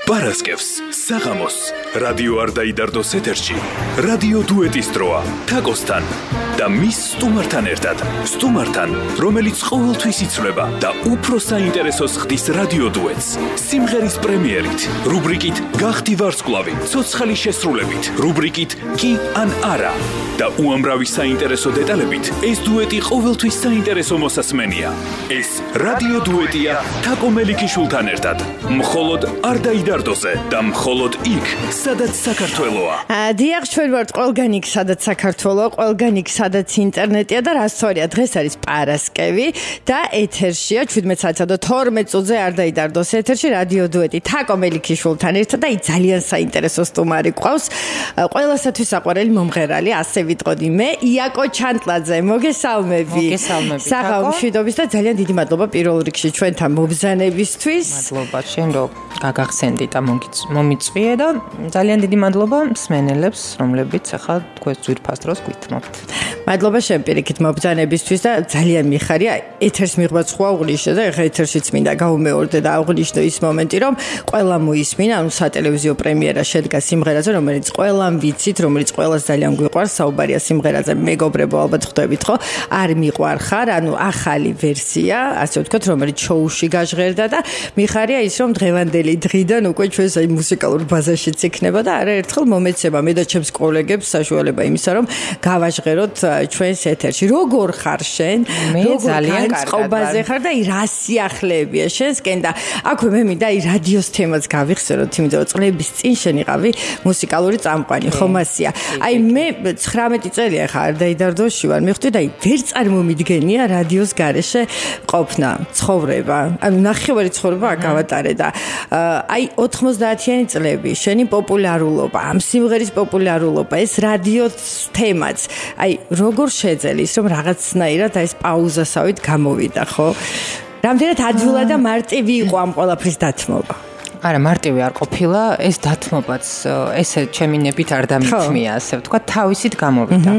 პარასკევს, საღამოს, რადიო არ დაიდარდოს ეთერში, რადიო დუეტის დროა, თაკოსთან და მის სტუმართან ერთად. სტუმართან, რომელიც ყოველთვის იცვლება და უფრო საინტერესოს ხდის რადიო დუეტს. სიმღერის პრემიერით, რუბრიკით გახდი ვარსკვლავი, ცოცხალი შესრულებით, რუბრიკით კი ან არა და უამრავი საინტერესო დეტალებით, ეს დუეტი ყოველთვის საინტერესო მოსასმენია. ეს რადიო დუეტია თაკო მელიქიშვილთან ერთად. მხოლოდ არ დაიდარდოზე და მხოლოდ იქ, სადაც საქართველოა. დიახ, ჩვენ ვართ ყველგან იქ, სადაც საქართველოა, ყველგან იქ, სადაც ინტერნეტია და რასწორია, დღეს არის პარასკევი და ეთერშია 17 საათსა და 12 წუთზე არ დაიდარდოს ეთერში რადიო დუეტი თაკო მელიქიშვილთან ერთად და ის ძალიან საინტერესო სტუმარი გვყავს. ყველასათვის საყვარელი მომღერალი, ასე ვიტყოდი მე, იაკო ჩანტლაძე. მოგესალმები. საღამო მშვიდობის და ძალიან დიდი მადლობა პირველ რიგში ჩვენთან მობრძანებისთვის. მადლობა შენ რომ გაგახსენდი და მომიწვიე და ძალიან დიდი მადლობა მსმენელებს, რომლებიც ახლა თქვენს ძვირფას დროს გვითმობთ. მადლობა შენ პირიქით მობრძანებისთვის და ძალიან მიხარია ეთერს მიღმა სხვა უღნიშნე და ეხლა ეთერშიც მინდა გავუმეორდე და აღვნიშნო ის მომენტი რომ ყველა მოისმინა, ანუ სატელევიზიო პრემიერა შედგა სიმღერაზე, რომელიც ყველამ ვიცით, რომელიც ყველას ძალიან გვიყვარს, საუბარია სიმღერაზე მეგობრებო, ალბათ ხვდებით ხო? არ მიყვარხარ, ანუ ახალი ვერსია, ასე ვთქვათ, რომელიც შოუში გაჟღერდა და მიხარია ის რომ დღევანდელი დღიდან უკვე ჩვენს აი მუსიკალურ ბაზაშიც იქნება და არაერთხელ მომეცემა მე და ჩემს კოლეგებს საშუალება იმისა რომ გავაჟღეროთ ჩვენს ეთერში. როგორ ხარ შენ? მე ძალიან კარგად ხარ და რა სიახლეებია შენსკენ და აქვე მე მინდა აი რადიოს თემას გავიხსენოთ, იმიტომ რომ წლების წინ შენიყავი მუსიკალური წამყვანი, ხომასია. აი მე 19 წელია ხა არ დაიდარდოში ვარ, მივხვდი და აი ვერ წარმომიდგენია რადიოს გარეშე ყოფნა, ცხოვრება. ანუ ნახევარი ცხოვრება აქ გავატარე და აი 90-იანი წლები, შენი პოპულარულობა, ამ სიმღერის პოპულარულობა, ეს რადიოს თემაც. აი როგორ შეძელის რომ რაღაცნაირად ეს პაუზასავით გამოვიდა, ხო? რამდენად ადვილად და მარტივი იყო ამ ყველაფრის დათმობა? არა, მარტივი არ ყოფილა, ეს დათმობაც ესე ჩემი ნებით არ დამithმია, ასე ვთქვა, თავისით გამოვიდა.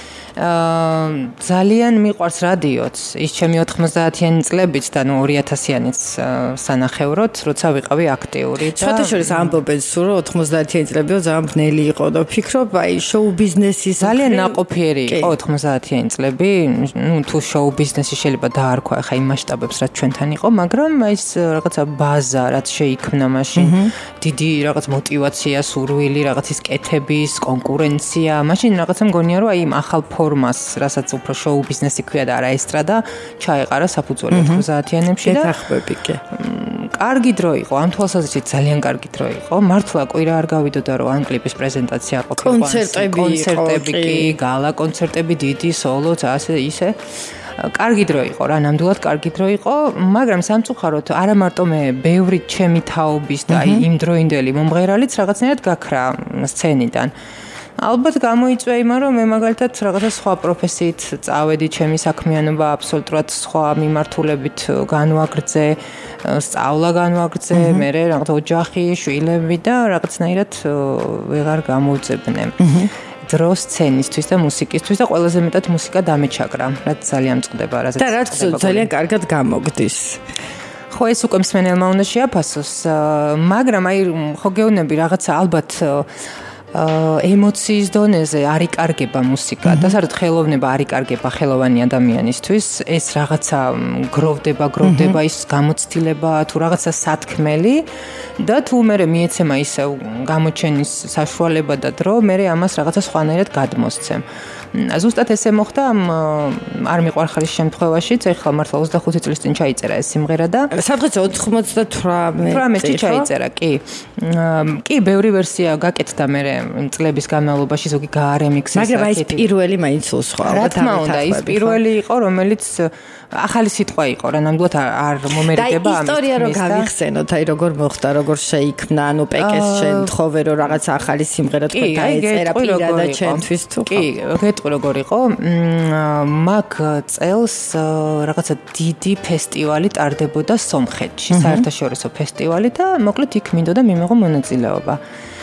ძალიან მიყვარს რადიოც, ის ჩემი 90-იანი წლებიც და ნუ 2000-იანიც სანახევროდ, როცა ვიყავი აქტიური და შეთაშორის ამბობენ სულ რომ 90-იანი წლებიო ძალიან ბნელი იყო და ვფიქრობ აი შოუ ბიზნესის ძალიან ნაყოფიერი იყო 90-იანი წლები, ნუ თუ შოუ ბიზნესი შეიძლება დაარქვა ხა იმ მასშტაბებს რაც ჩვენთან იყო, მაგრამ ის რაღაცა ბაზა რაც შეიქმნა მაშინ, დიდი რაღაც мотиваცია, სურვილი, რაღაც ის კეთების, კონკურენცია, მაშინ რაღაცა მგონია რომ აი იმ ახალ ფორმას, რასაც უფრო შოუ ბიზნესი ქვია და არა ესტრადა, ჩაეყარა საფუძველი 90-იანებში და ეთახბები კი. კარგი დრო იყო, ამ თვალსაზრისით ძალიან კარგი დრო იყო. მართლა კვირა არ გავიდოდა რომ ამ კლიპის პრეზენტაცია არ ყოფილა. კონცერტები კი, გალა კონცერტები, დიდი სოლოც, ასე ისე. კარგი დრო იყო რა, ნამდვილად კარგი დრო იყო, მაგრამ სამწუხაროდ არა მარტო მე, ბევრი ჩემი თაობის და აი იმ დროინდელი მომღერალიც რაღაცნაირად გაქრა სცენიდან. ალბათ გამოიწვია იმან რომ მე მაგალითად რაღაცა სხვა პროფესიით წავედი, ჩემი საქმიანობა აბსოლუტურად სხვა მიმართულებით განვაგრძე, სწავლა განვაგრძე, მე რაღაც ოჯახი, შვილები და რაღაცნაირად ვეღარ გამოვძებნე. დრო სცენისთვის და მუსიკისთვის და ყველაზე მეტად მუსიკა დამეჩაგრა, რაც ძალიან მწყდება, და რაც ძალიან კარგად გამოგდის. ხო, ეს უკვე მსმენელმა უნდა შეაფასოს, მაგრამ აი ხო გეუბნები რაღაცა ალბათ ემოციის დონეზე არ იკარგება მუსიკა და საერთოდ ხელოვნება არ იკარგება ხელოვანი ადამიანისთვის, ეს რაღაცა გროვდება ის გამოცდილება თუ რაღაცა სათქმელი და თუ მე მიეცემა ისევ გამოჩენის საშუალება და დრო, მე ამას რაღაცა სხვანაირად გადმოსცემ. ზუსტად ესე მოხდა ამ არ მიყვარხარის შემთხვევაშიც, ეხლა მართლა 25 წლის წინ ჩაიწერა ეს სიმღერა და სადღაც 98 ჩაიწერა, კი. კი, ბევრი ვერსია გაკეთდა მე წლების განმავლობაში, ზოგი გაარემიქსეს. მაგრამ აი ეს პირველი მაინც უსხვა. რა თქმა უნდა, ის პირველი იყო, რომელიც ახალი სიტყვა იყო რა, ნამდვილად არ მომერიდება ამის. და ისტორია რო გავიხსენოთ, აი როგორ მოხდა, როგორ შეიქმნა, ანუ პეკეს შენ თხოვე რომ რაღაც ახალი სიმღერა თქვა დაეწერა პირადად ჩემთვის თუ ხო? კი, გეტყვი როგორ იყო. მაგ წელს რაღაცა დიდი ფესტივალი ტარდებოდა სომხეთში, საერთაშორისო ფესტივალი და მოკლედ იქ მინდოდა მიმეღო მონაწილეობა.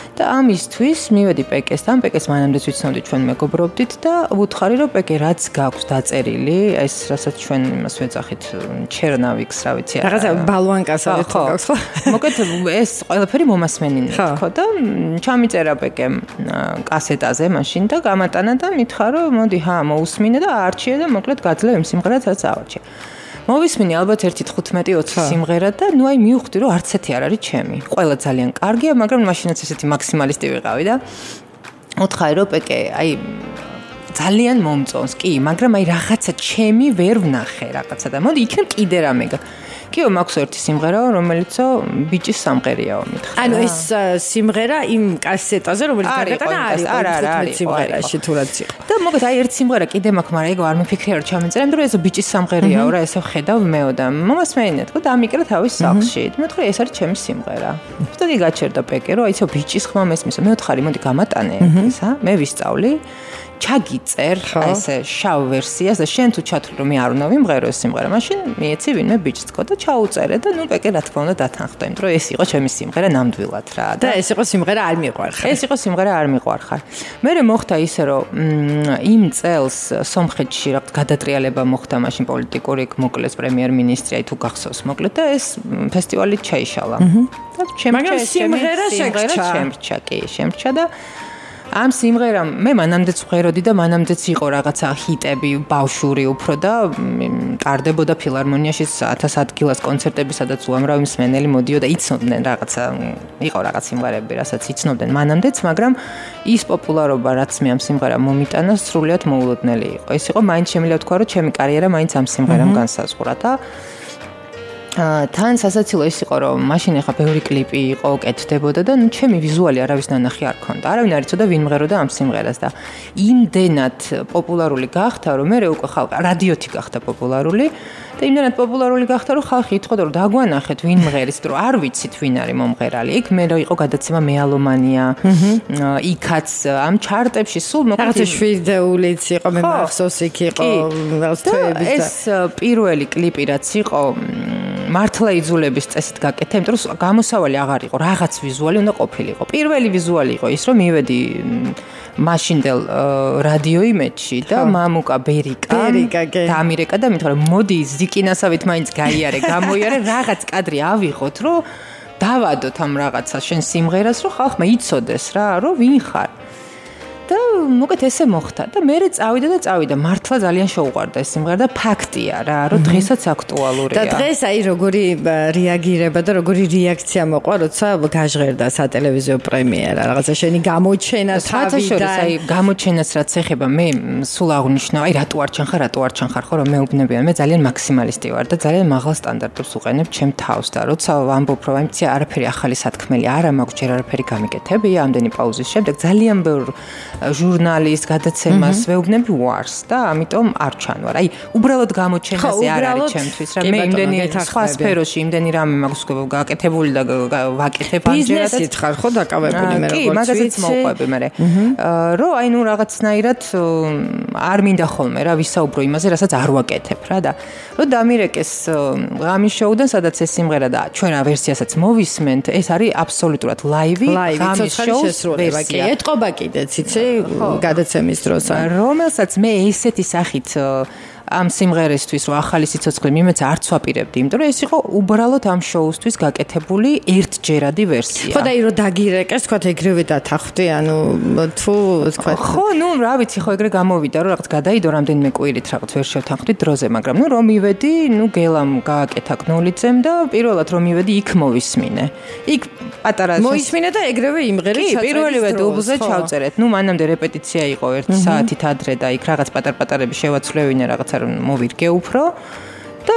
და ამისთვის მივედი პეკესთან, პეკეს მანამდეც ვიცნობდი ჩვენ მეგობრობდით და ვუთხარი რომ პეკე რაც გაქვს დაწერილი, ეს რასაც ჩვენ იმას ვეძახით ჩერნავიქს, რა ვიცი. რაღაცა ბალვანკას აქვს ხო? მოკეთ ეს ყველაფერი მომასმენინე თქო და ჩამიწერა პეკემ კასეტაზე მაშინ და გამატანა და მითხრა რომ მოდი მოусმინე და არჩიე და მოკლედ გაძლევ იმ სიმღერას რაც ავარჩიე. მოვისმინე ალბათ 1-15-20 სიმღერა და ნუ აი მივხვდი რომ არც ერთი არ არის ჩემი. ყველა ძალიან კარგია, მაგრამ მაშინაც ესეთი მაქსიმალისტი ვიყავი და მოთხარი რომ პეკე აი ძალიან მომწონს, კი, მაგრამ აი რაღაცა ჩემი ვერ ვნახე რაღაცა და მოდი იქნებ კიდე რამე. კიო მაქვს ერთი სიმღერა, რომელიცო ბიჭის სამყერიაო მითხრა. ანუ ეს სიმღერა იმ კასეტაზე, რომელიც გადაიტანა არის სიმღერაში თუ რაც იყო. და მოგეთ აი ერთი სიმღერა კიდე მაქვს, მაგრამ ეგო არ მიფიქრე რომ ჩამეწერა, იმიტომ რომ ეს ბიჭის სამყერიაო რა, ესე ვხედავ მეო და მომასმენინე თქო და ამიკრა თავის სახლში. მეთქე ეს არის ჩემი სიმღერა. ზუსტად გაჩერდა პეკე, რომ აიცო ბიჭის ხმა მესმის. მე ვთხარი, მოდი გამატანე ესა, მე ვისწავლი. ჩაგიწერ ესე შავ ვერსიას და შენ თუ ჩათვლი რომ მე არ უნდა ვიმღერო ეს სიმღერა, მაშინ მიეცი ვინმე ბიჭს თქო და ჩაუწერე და ნუ პეკე რა თქმა უნდა დათანხმდა, იმიტომ რომ ეს იყო ჩემი სიმღერა ნამდვილად რა და ეს იყო სიმღერა არ მიყვარხარ. ეს იყო სიმღერა არ მიყვარხარ. მერე მოხდა ისე რომ იმ წელს სომხეთში რაღაც გადატრიალება მოხდა მაშინ პოლიტიკური მოკლეს პრემიერ-მინისტრი აი თუ გახსოვს მოკლედ და ეს ფესტივალი ჩაიშალა. და შემრჩა და ამ სიმღერამ მე მანამდეც ვღეროდი და მანამდეც იყო რაღაცა ჰიტები ბავშვური უფრო და ტარდებოდა ფილარმონიაში 1000 ადგილას კონცერტები, სადაც უამრავი მსმენელი მოდიოდა, იცნობდნენ რაღაცა, იყო რაღაც სიმღერები, რასაც იცნობდნენ მანამდეც, მაგრამ ის პოპულარობა, რაც მე ამ სიმღერამ მომიტანა, სრულიად მოულოდნელი იყო. ეს იყო მაინც შემიძლია ვთქვა, რომ ჩემი კარიერა მაინც ამ სიმღერამ განსაზღვრა და თან სასაცილო ის იყო რომ მაშინ ახლა ბევრი კლიპი იყო, კეთდებოდა და ნუ ჩემი ვიზუალი არავის ნანახი არ ქონდა. არავინ არ იცოდა ვინ მღეროდა ამ სიმღერას და იმდენად პოპულარული გახდა რომ მე უკვე ხალხი რადიოთი გახდა პოპულარული და იმდენად პოპულარული გახდა რომ ხალხი იტყოდა რომ დაგვანახეთ ვინ მღერის, რომ არ ვიცით ვინ არის მომღერალი. იქ მე იყო გადაცემა მეალომანია. იქაც ამ ჩარტებში სულ რაღაცა შვიდეულიც იყო, მე მახსოვს იქ იყო თვეების და ეს პირველი კლიპი რაც იყო მართლა იძულების წესით გაკეთე, იმიტომ რომ გამოსავალი აღარ იყო, რაღაც ვიზუალი უნდა ყოფილიყო. პირველი ვიზუალი იყო ის, რომ მივედი მაშინდელ რადიო იმედში და მამუკა ბერიკა დამირეკა და მითხრა მოდი ზიკინასავით მაინც გაიარე, გამოიარე, რაღაც კადრი ავიღოთ, რომ დავადოთ ამ რაღაცა შენ სიმღერას, რომ ხალხმა იცოდეს რა, რომ ვინ ხარ. და მოკეთ ესე მოხდა და მე წავიდა მართლა ძალიან შეუყვარდა ეს სიმღერა და ფაქტია რა რომ დღესაც აქტუალურია და დღეს აი როგორი რეაგირება და როგორი რეაქცია მოყვა როცა გაჟღერდა სატელევიზიო პრემიერა რაღაცა შენი გამოჩენა თავიდან აი გამოჩენას რაც ეხება მე სულ აღნიშნავ აი რატო არ ჩანხარ ხო რომ მეუბნებიან მე ძალიან მაქსიმალისტი ვარ და ძალიან მაღალ სტანდარტებს უყენებ ჩემ თავს და როცა ვამბობ რომ აი მცი არაფერი ახალი სათქმელი არა მაქვს ჯერ არაფერი გამიკეთებია ამდენი პაუზის შემდეგ ძალიან ბევრ ჟურნალისტ გადაცემას ვეუბნები ვარს და ამიტომ არ ჩანვარ. აი, უბრალოდ გამოჩენაზე არ არის ჩემთვის რა. მე იმდენი სხვა სფეროში იმდენი რამე მაქვს გაკეთებული და ვაკეთებ ამჯერადაც. ბიზნესით ხარ ხო დაკავებული მე როგორ ვიცი? კი, მაგაზეც მოვყვები მე. რომ აი ნუ რაღაცნაირად არ მინდა ხოლმე რა ვისაუბრო იმაზე, რასაც არ ვაკეთებ რა და რომ დამირეკეს ღამის შოუდან, სადაც ეს სიმღერა და ჩვენ ვერსიასაც მოვისმენთ, ეს არის აბსოლუტურად ლაივი ღამის შოუს ვერსია. ეტყობა კიდეც იცი გადაცემის დროს რომელსაც მე ესეთი სახით ამ სიმღერისთვის რომ ახალი სიცოცხლე მიმეცა არც ვაპირებდი, იმიტომ რომ ეს იყო უბრალოდ ამ შოუსთვის გაკეთებული ერთჯერადი ვერსია. ხო და ირო დაგირეკეს, თქვა ეგრევე დათანხმდი, ანუ თუ თქვა ხო, ნუ რა ვიცი, ხო ეგრე გამოვიდა რომ რაღაც გადაიდო რამდენიმე კვირით რაღაც ვერ შევთანხმდით დროზე, მაგრამ ნუ რომ მივედი, ნუ გელამ გააკეთა კნოლიძემ და პირველად რომ მივედი იქ მოვისმინე. იქ პატარა მოისმინე და ეგრევე იმღერე ჩაწერეთ. კი, პირველივე დუბლზე ჩავწერეთ. ნუ მანამდე რეპეტიცია იყო 1 საათით ადრე და იქ რაღაც პატარ-პატარები შევაცვლევინე რაღაცა რომ მოვირგე უფრო და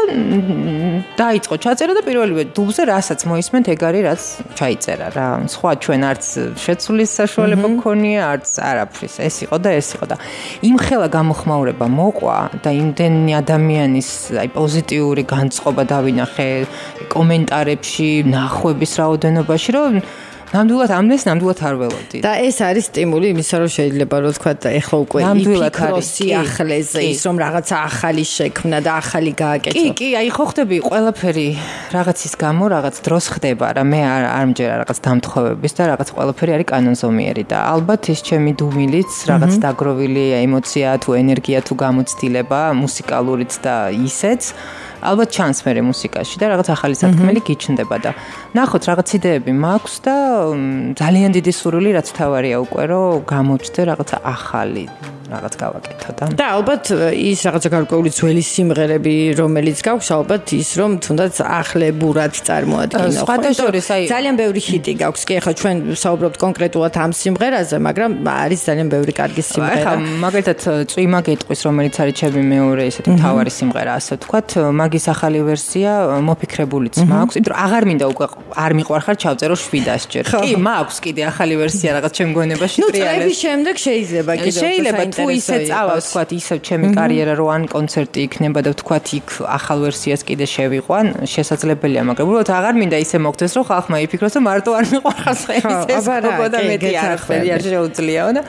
დაიწყო ჩაწერა და პირველივე დუბლზე რასაც მოისმენთ ეგ არის რაც ჩაიწერა რა. სხვა ჩვენ არც შეცვლის საშუალება გქონია, არც არაფრის. ეს იყო და იმხელა გამოხმაურება მოყვა და იმდენი ადამიანის აი პოზიტიური განწყობა დავინახე კომენტარებში, ნახვების რაოდენობაში, რომ ნამდვილად არ ველოდი. და ეს არის სტიმული იმისა, რომ შეიძლება რომ თქვა და ეხლა უკვე იფიქროს სიახლეზე ის რომ რაღაცა ახალი შექმნა და ახალი გააკეთო. კი, აი ხო ხდები ყველაფერი რაღაცის გამო რაღაც დროს ხდება რა მე არ მჯერა რაღაც დამთხოვების და რაღაც ყველაფერი არის კანონზომიერი და ალბათ ის ჩემი დუმილიც რაღაც დაგროვილი ემოცია თუ ენერგია თუ გამოცდილება მუსიკალურიც და ისეც ალბათ ჩანს მე მუსიკაში და რაღაც ახალი სათქმელი გიჩნდება და ნახოთ რაღაც იდეები მაქვს და ძალიან დიდი სურვილი რაც თავარია უკვე რომ გამოჩნდე რაღაცა ახალი რაღაც გავაკეთო და ალბათ ის რაღაცა გარკვეული ძველი სიმღერები რომელიც გაქვს ალბათ ის რომ თუნდაც ახლებურად წარმოადგინო ძალიან ბევრი ჰიტი გაქვს კი ახლა ჩვენ საუბრობთ კონკრეტულად ამ სიმღერაზე მაგრამ არის ძალიან ბევრი კარგი სიმღერა ახლა მაგალითად წვიმა გეტყვის რომელიც არის ჩემი მეორე ესეთი მთავარი სიმღერა ასე ვთქვათ მაგის ახალი ვერსია მოფიქრებულიც მაქვს იმიტომ რომ აღარ მინდა უკვე არ მიყვარხარ ჩავწერო 700 ჯერ კი მაქვს კიდე ახალი ვერსია რაღაც ჩემ გონებაში ტრიალებს ნუ წლების შემდეგ შეიძლება კიდევ თუ ისე წავა ვთქვათ ისევ ჩემი კარიერა რო ან კონცერტი იქნება და ვთქვათ იქ ახალ ვერსიას კიდე შევიყვან შესაძლებელია მაგრამ უბრალოდ აღარ მინდა ისე მოგდეს რომ ხალხმა იფიქროს რომ მარტო არ მიყვარხარ ხელის ეს და მეტი არაფერი არ შეუძლიაო და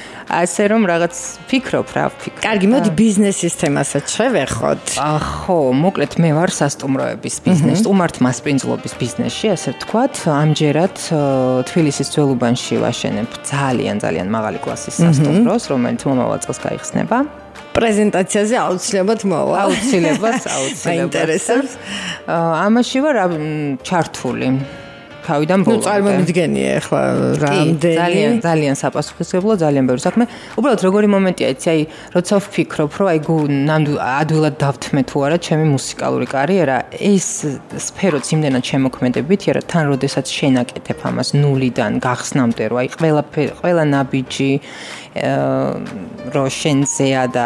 ასე რომ რაღაც ფიქრობ. კარგი, მოდი ბიზნესის თემასაც შევეხოთ. ხო, მოკლედ მე ვარ სასტუმროების ბიზნესი, სტუმართ მასპინძლობის ბიზნესში, ასე ვთქვათ. ამჯერად თბილისის ძველუბანში ვაშენებ ძალიან მაღალი კლასის სასტუმროს, რომელიც მომავალ წელს გაიხსნება. პრეზენტაციაზე აუცილებლად მოვა. აუცილებლად. მაინტერესებს. ამაში ვარ ჩართული. თავიდან ბოლომდე. ნუ წარმომიდგენია ახლა რამდენი ძალიან საპასუხისმგებლო, ძალიან ბევრი საქმე. უბრალოდ როგორი მომენტია, იცი, აი, როცა ვფიქრობ, რომ აი ადვილად დავთმე თუ არა ჩემი მუსიკალური კარიერა, ეს სფეროც იმდენად შემოქმედებითია, რომ თან როდესაც შენაკეთებ ამას ნულიდან გახსნამდე, რომ აი ყველა ნაბიჯი რო შენზეა და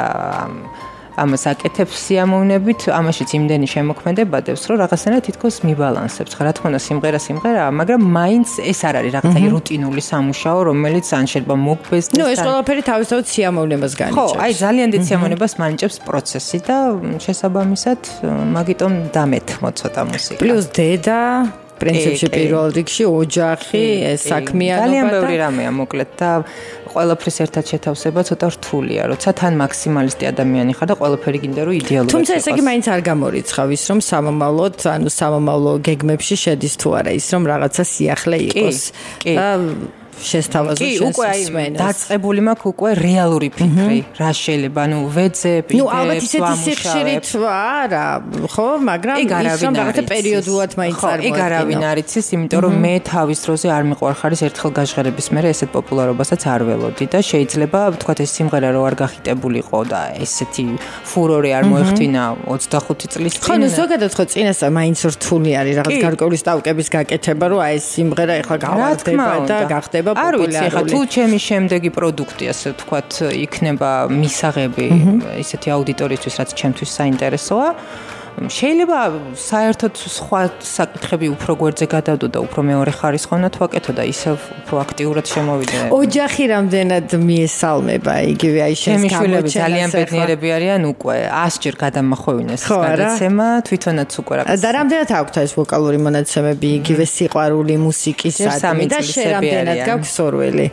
ამას აკეთებს სიამოვნებით, ამაშიც იმდენი შემოქმედებადებს, რომ რაღაცნაირად თითქოს მიბალანსებს. რა თქმა უნდა, სიმღერაა, მაგრამ მაინც ეს არ არის რაღაცა რუტინული სამუშაო, რომელიც ან შეიძლება მოგბეს და ნუ ეს ყველაფერი თავისთავად სიამოვნებას განიჭებს. ხო, აი ძალიან დიდ სიამოვნებას მანიჭებს პროცესი და შესაბამისად, მაგიტომ დამეთმო ცოტა მუსიკა. პლუს დედა პრინციპში პირველ რიგში ოჯახი, ეს საქმიანობა და ძალიან ბევრი რამეა მოკლედ და ყველაფრის ერთად შეთავსება ცოტა რთულია, როცა თან მაქსიმალისტი ადამიანი ხარ და ყველაფერი გინდა რომ იდეალურად თუმცა ესე იგი მაინც არ გამორიცხავ ის რომ სამომავლოდ, ანუ სამომავლო გეგმებში შედის თუ არა ის რომ რაღაცა სიახლე იყოს. და შესთავაზო შესმენას. დაწყებული მაქვს უკვე რეალური ფიქრი, რა შეიძლება, ანუ ვეძებ, ნუ ალბათ ისეთი სიხშირით არა, ხო, მაგრამ ის რომ რაღაცა პერიოდულად მაინც წარმოადგენს. ეგ არავინ არ იცის, იმიტომ რომ მე თავის დროზე არ მიყვარხარის ერთხელ გაჟღერების მერე ესეთ პოპულარობასაც არ ველოდი და შეიძლება ვთქვათ ეს სიმღერა რო არ გახიტებულიყო და ესეთი ფურორი არ მოეხტვინა 25 წლის წინ. ხო, ნუ ზოგადად ხო წინასწარ მაინც რთული არის რაღაც გარკვეული სტავკების გაკეთება, რომ აი ეს სიმღერა ეხლა გავარდება და გახდება არ ვიცი, ხა თუ ჩემი შემდეგი პროდუქტი, ასე ვთქვათ, იქნება მისაღები ისეთი აუდიტორიისთვის, რაც ჩემთვის საინტერესოა. შეიძლება საერთოდ სხვა საკითხები უფრო გვერდზე გადავდო და უფრო მეორე ხარისხოვნად ვაკეთო და ისევ უფრო აქტიურად შემოვიდე. ოჯახი რამდენად მიესალმება იგივე აი შენს გამოჩენას. ჩემი შვილები ძალიან ბედნიერები არიან უკვე 100 ჯერ გადამახვევინეს ეს გადაცემა, თვითონაც უკვე რაღაც. და რამდენად აქვთ ეს ვოკალური მონაცემები, იგივე სიყვარული მუსიკისადმი და შენ რამდენად გაქვს სურვილი?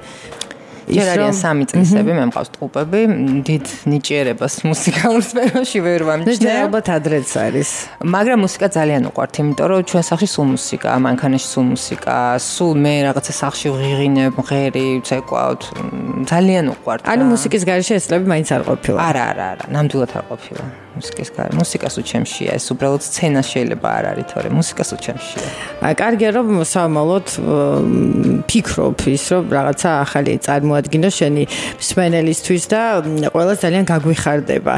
ჯერ არიან 3 წლისები, მე მყავს ტყუპები, დიდ ნიჭიერებას მუსიკალურ სფეროში ვერ ვამჩნევ. და ალბათ ადრეც არის. მაგრამ მუსიკა ძალიან უყვართ, იმიტომ რომ ჩვენ სახლში სულ მუსიკა, მანქანაში სულ მუსიკა, სულ მე რაღაცა სახლში ვღიღინებ, მღერი, ვცეკვავთ, ძალიან უყვართ. ანუ მუსიკის გარეშე ესლები მაინც არ ყოფილა. არა, ნამდვილად არ ყოფილა. მუსიკას უჩემშია, ეს უბრალოდ სცენა შეიძლება არ არის, თორე მუსიკას უჩემშია. კარგია რომ სამალოთ ფიქრობ ის რომ რაღაცა ახალი წარმოადგინო შენი მსმენელისთვის და ყველა ძალიან გაგვიხარდება.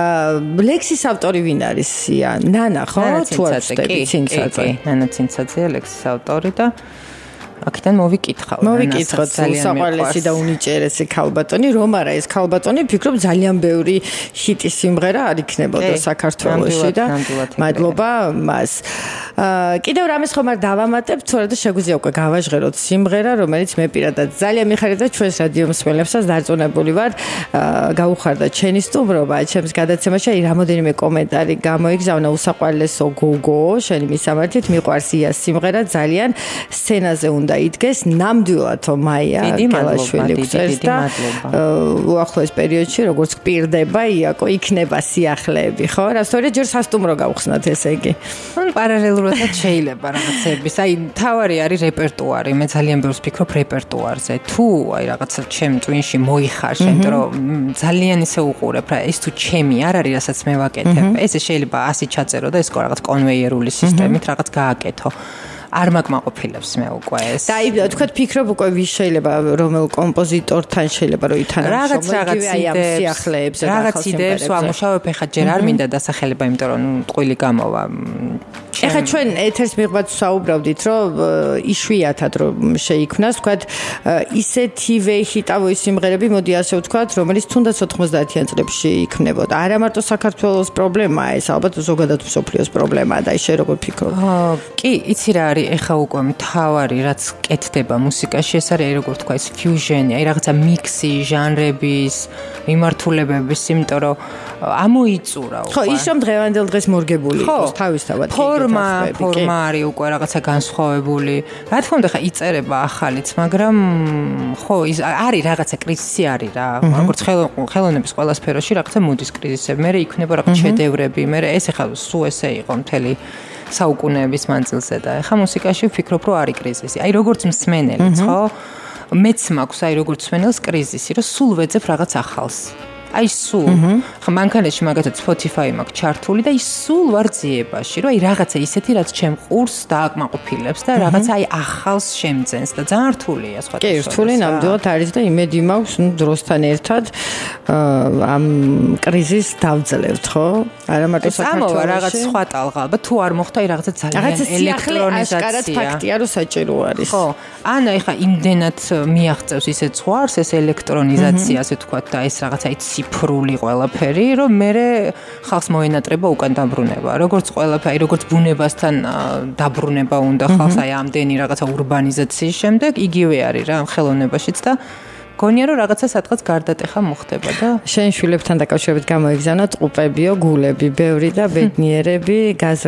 ლექსის ავტორი ვინ არის? ნანა, ხო? თუ არ ვწდები, ცინცაძე. ნანა ცინცაძეა ლექსის ავტორი და აქედან მოვიკითხავ. მოვიკითხოთ საყვარლესი და უნიჭერესი ქალბატონი, რომ არა ეს ქალბატონი, ფიქრობ ძალიან ბევრი ჰიტი სიმღერა არ იქნებოდა საქართველოში და მადლობა მას. კიდევ რამეს ხომ არ დავამატებ, თორე და შეგვიძლია უკვე გავაჟღეროთ სიმღერა, რომელიც მე პირადად ძალიან მიხარდა ჩვენს რადიო მსმენელებსაც დარწმუნებული ვარ, გაუხარდა ჩემი სტუმრობა, ჩემს გადაცემაში რამოდენიმე კომენტარი გამოიგზავნა უსაყვარლესო გოგო, შენი მისამართით, მიყვარს ია სიმღერა ძალიან სცენაზე უნდა იდგეს ნამდვილად მაია გელაშვილი გწერს და უახლოეს პერიოდში როგორც გვპირდება იაკო იქნება სიახლეები ხო რასთორე ჯერ სასტუმრო გავხსნათ ესე იგი პარალელურადაც შეიძლება რაღაცების აი თავარი არის რეპერტუარი მე ძალიან ბევრს ფიქრობ რეპერტუარზე თუ აი რაღაცა ჩემ ტვინში მოიხარ იმიტომ რომ ძალიან ისე უყურებ რა ეს თუ ჩემი არ არის რასაც მე ვაკეთებ ესე შეიძლება 100 ჩაწერო და ეს რაღაც კონვეიერული სისტემით რაღაც გააკეთო არ მაგმაყოფილებს მე უკვე ეს. და აი თქვათ ფიქრობ უკვე ვის შეიძლება რომელ კომპოზიტორთან შეიძლება რომ ითანამშრომლო აი ამ სიახლეებზე რაღაც იდეებს ვამუშავებ ეხლა ჯერ არ მინდა დასახელება იმიტომ რომ ნუ ტყვილი გამოვა ეხლა ჩვენ ეთერს მიღბად საუბრობდით რომ იშვიათად რომ შეიქმნას თქვათ ისეთივე ჰიტავოი სიმღერები მოდი ასე ვთქვათ რომელიც თუნდაც 90-იან წლებში იქმნებოდა არა მარტო საქართველოს პრობლემაა ეს ალბათ ზოგადად მსოფლიოს პრობლემაა და შე როგორ ფიქრობ? კი იცი რა ეხა უკვე მთავარი რაც კეთდება მუსიკაში ეს არის როგორ თქვა ეს ფიუჟენი აი რაღაცა მიქსი ჟანრების მიმართულებების იმიტომ რომ ამოიწურა უკვე ხო ის რომ დღევანდელ დღეს მორგებული იყოს თავისთავად ფორმა არის უკვე რაღაცა განსხვავებული რა თქმა უნდა ხა იწერება ახალიც მაგრამ ხო ის არის რაღაცა კრიზისი არის რა როგორც ხელოვნების ყველა სფეროში რაღაცა მოდის კრიზისები მე იქნება რაღაც შედევრები მე ეს ხა სულ ესე იყო მთელი საუკუნეების მანძილზე და ეხა მუსიკაში ვფიქრობ რომ არის კრიზისი. აი როგორც მსმენელიც, ხო? მეც მაქვს აი როგორც მსმენელს კრიზისი, რომ სულ ვეძებ რაღაც ახალს. აი სულ. ხა მანქანაში მაგათაც Spotify მაქვს ჩართული და ის სულ ვარ ძიებაში, რომ აი რაღაცა ისეთი რაც ჩემ ყურს დააკმაყოფილებს და რაღაცა აი ახალს შემძენს და ძალიან რთულია სხვა. კი, რთული ნამდვილად არის და იმედი მაქვს, ნუ დროსთან ერთად ამ კრიზისს დავძლევთ, ხო? არა მარტო საქართველოში. რაღაც სხვა ტალღა, ალბათ თუ არ მოხდა აი რაღაცა ძალიან ელექტრონიზაცია. აშკარად ფაქტია, რომ საჭირო არის. ხო. ანა ეხა იმდენად მიაღწევს ისე ზღვარს ეს ელექტრონიზაცია, ასე თქვა და ეს რაღაცა ციფრული ყველაფერი, რომ მე ხალხს მოენატრება უკან დაბრუნება. როგორც ყველაფერი, როგორც ბუნებასთან დაბრუნება უნდა ხალხს აი ამდენი რაღაცა ურბანიზაციის შემდეგ, იგივე არის რა ხელოვნებაშიც და გონია რომ რაღაცა სადღაც გარდატეხა მოხდება და შენ შვილებთან დაკავშირებით გამოიგზავნა ტყუპებიო, გულები, ბევრი და ბედნიერები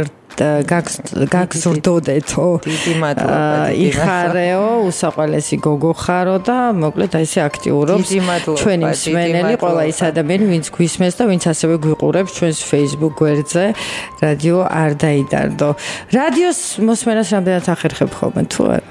გაგზრდოდეთო. დიდი მადლობა. იხარეო, უსაყვალესი გოგო ხარო და მოკლედ აი ესე აქტიურობს ჩვენი მსმენელი, ყველა ის ადამიანი, ვინც გვისმენს და ვინც ასევე გვიყურებს ჩვენს Facebook გვერდზე, რადიო არ დაიდარდო. რადიოს მოსმენას რამდენად ახერხებ ხოლმე თუ არა?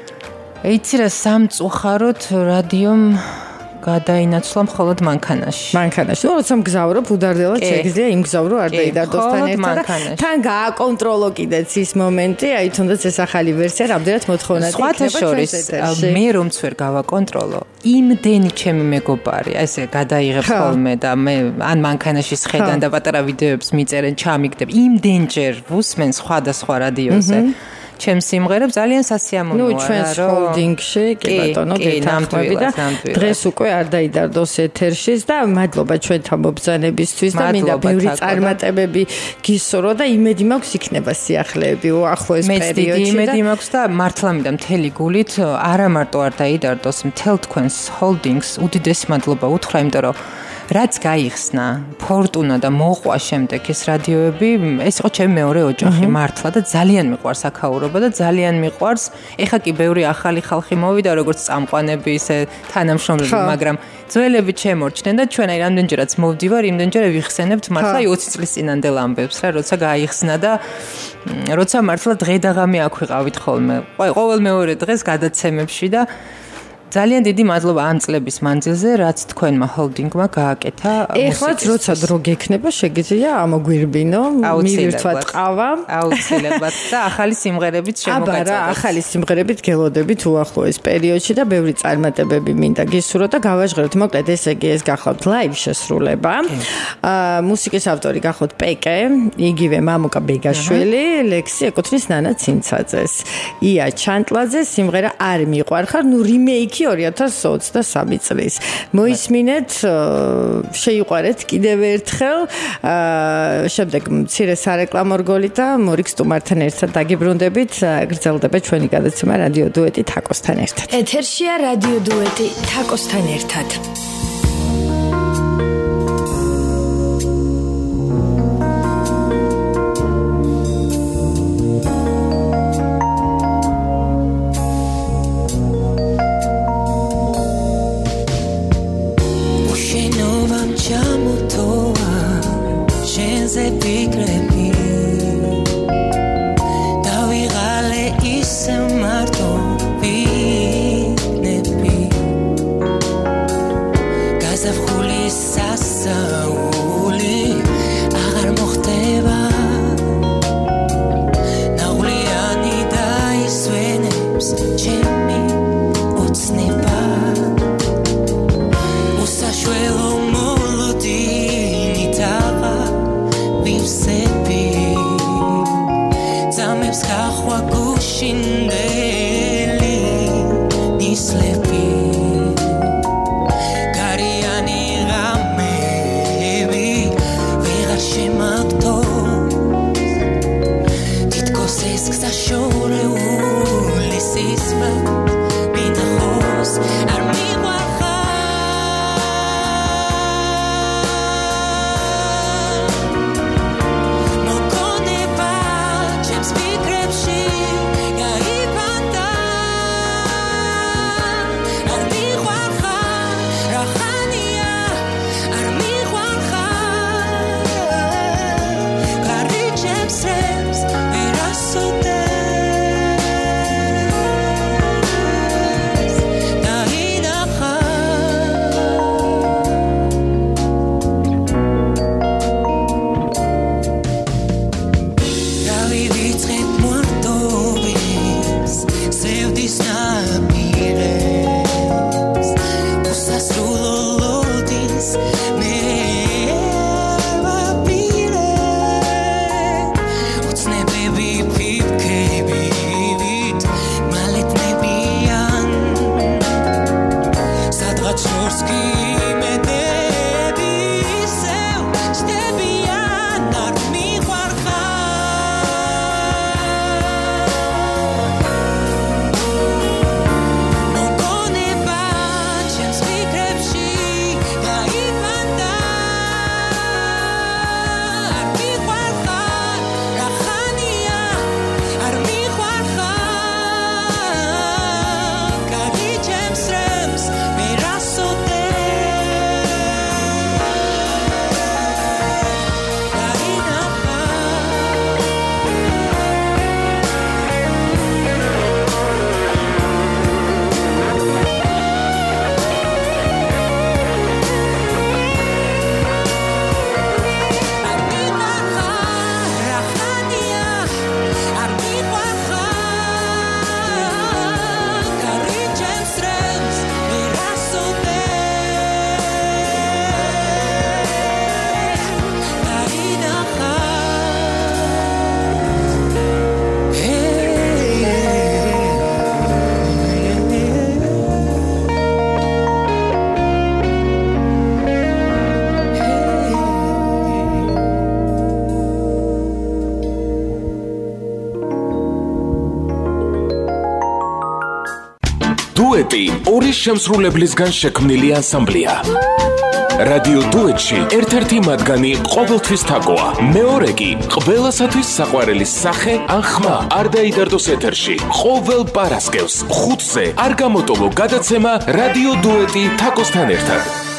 იცი რა სამწუხაროდ რადიომ გადაინაცვლა მხოლოდ მანქანაში. მანქანაში. როცა მგზავრობ უდარდელად შეგიძლია იმ გზავრო არ დაიდარდოს თან ერთად. თან გააკონტროლო კიდეც ის მომენტი, აი თუნდაც ეს ახალი ვერსია რამდენად მოთხოვნადი იქნება ჩვენს ეთერში. მე რომც ვერ გავაკონტროლო, იმდენი ჩემი მეგობარი, აი ესე გადაიღებს ხოლმე და მე ან მანქანაში სხედან და პატარა ვიდეოებს მიწერენ, ჩამიგდებ. იმდენჯერ ვუსმენ სხვადასხვა რადიოზე. ჩემს სიმღერებს ძალიან სასიამოვნოა რა რომ ჩვენს ჰოლდინგში კი ბატონო გეთანხმები და დღეს უკვე არ დაიდარდოს ეთერში და მადლობა ჩვენთან მობრძანებისთვის და მინდა ბევრი წარმატებები გისურვო და იმედი მაქვს იქნება სიახლეები უახლოეს პერიოდში და მე იმედი მაქვს და მართლა მინდა მთელი გულით არა მარტო არ დაიდარდოს მთელ თქვენს ჰოლდინგს უდიდესი მადლობა უთხრა იმიტომ რომ რაც გაიხსნა ფორტუნა და მოყვა შემდეგ ეს რადიოები ეს იყო ჩემი მეორე ოჯახი მართლა და ძალიან მიყვარს აქაურობა და ძალიან მიყვარს ეხა კი ბევრი ახალი ხალხი მოვიდა როგორც წამყვანები ისე თანამშრომლები მაგრამ ძველები შემორჩნენ და ჩვენ აი რამდენჯერაც მოვდივარ იმდენჯერ ვიხსენებთ მართლა 20 წლის წინანდელ ამბებს რა როცა გაიხსნა და როცა მართლა დღე და ღამე აქ ვიყავით ხოლმე ყოველ მეორე დღეს გადაცემებში და ძალიან დიდი მადლობა ამ წლების მანძილზე, რაც თქვენმა ჰოლდინგმა გააკეთა. ეხლაც როცა დრო გექნება, შეგიძლია ამოგვირბინო, მივირთვა ტყავა. აუცილებლად და ახალი სიმღერებით შემოგაწოდოთ. აბა რა, ახალი სიმღერებით გელოდებით უახლოეს პერიოდში და ბევრი წარმატებები მინდა გისურვოთ და გავაჟღეროთ. მოკლედ ესე იგი ეს გახლავთ ლაივ შესრულება. მუსიკის ავტორი გახლავთ პეკე, იგივე მამუკა ბეგაშვილი, ლექსი ეკუთვნის ნანა ცინცაძეს. ია ჩანტლაძე სიმღერა არ მიყვარხარ, ნუ რიმეიკი 2023 წლის. მოისმინეთ, შეიყვარეთ კიდევ ერთხელ. შემდეგ მცირე სარეკლამო რგოლი და მორიგ სტუმართან ერთად დაგიბრუნდებით. გრძელდება ჩვენი გადაცემა რადიო დუეტი თაკოსთან ერთად. ეთერშია რადიო დუეტი თაკოსთან ერთად. დუეტი ორი შემსრულებლისგან შექმნილი ანსამბლია. რადიო დუეტში ერთ-ერთი მათგანი ყოველთვის თაკოა. მეორე კი ყველასათვის საყვარელი სახე ან ხმა არ დაიდარდოს ეთერში. ყოველ პარასკევს 5-ზე არ გამოტოვო გადაცემა რადიო დუეტი თაკოსთან ერთად.